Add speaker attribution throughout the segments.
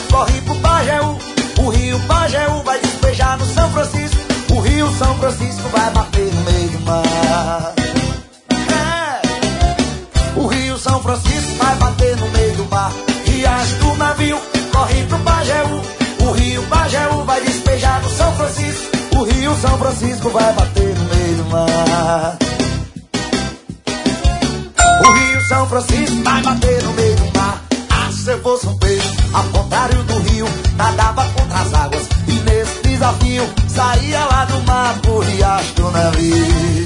Speaker 1: corre pro Pajeú. O rio Pajeú vai despejar no São Francisco. O rio São Francisco vai bater no meio do mar. O rio São Francisco vai bater no meio do mar. Riacho do navio corre pro Pajeú. O rio Pajeú vai despejar no São Francisco. O rio São Francisco vai bater no meio do mar. O rio São Francisco vai bater no meio do mar. Ah, se eu fosse um peixe, ao contrário do rio, nadava contra as águas. E nesse desafio, saía lá do mar pro riacho do navio.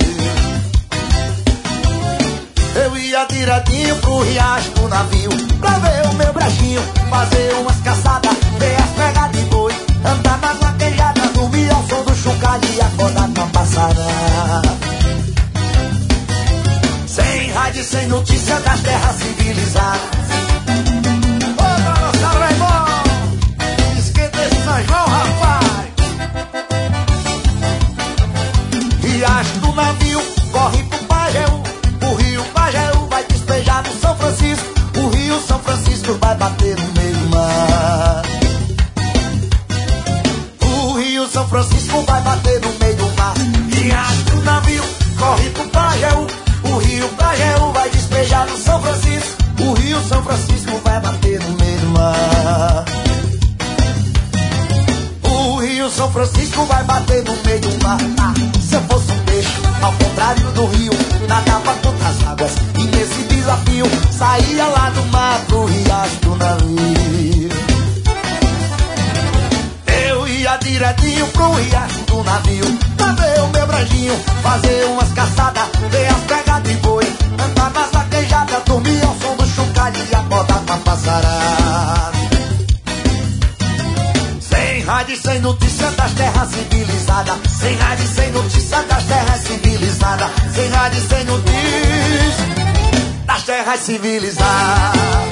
Speaker 1: Eu ia direitinho pro riacho do navio, pra ver o meu brejinho, fazer umas caçadas, ver as pegadas de boi, andar nas vaquejadas, dormir ao som do chocalho e acordar com a passada. Sem rádio, sem notícia das terras civilizadas. Ô, Balançado Raimon, esquenta esse São João, rapaz. Riacho do navio corre pro Pajeú. O rio Pajeú vai despejar no São Francisco. O rio São Francisco vai bater no meio do mar. O rio São Francisco vai bater no meio do mar. Riacho do navio corre pro Pajeú. O rio Pajeú vai despejar no São Francisco. O rio São Francisco vai bater no meio do mar. O rio São Francisco vai bater no meio do mar. Ah, se eu fosse um peixe, ao contrário do rio, nadava contra as águas. E nesse desafio, saía lá do mar pro riacho do navio. Eu ia direitinho pro riacho do navio, pra ver o meu brejinho, fazer umas caçadas, ver as pegadas de boi, andar nas vaquejadas, dormir ao som do chocalho e acordar com a passarada. Sem rádio, sem notícia das terras civilizadas. Sem rádio, sem notícia das terras civilizadas. Sem rádio, sem notícia das terras civilizadas.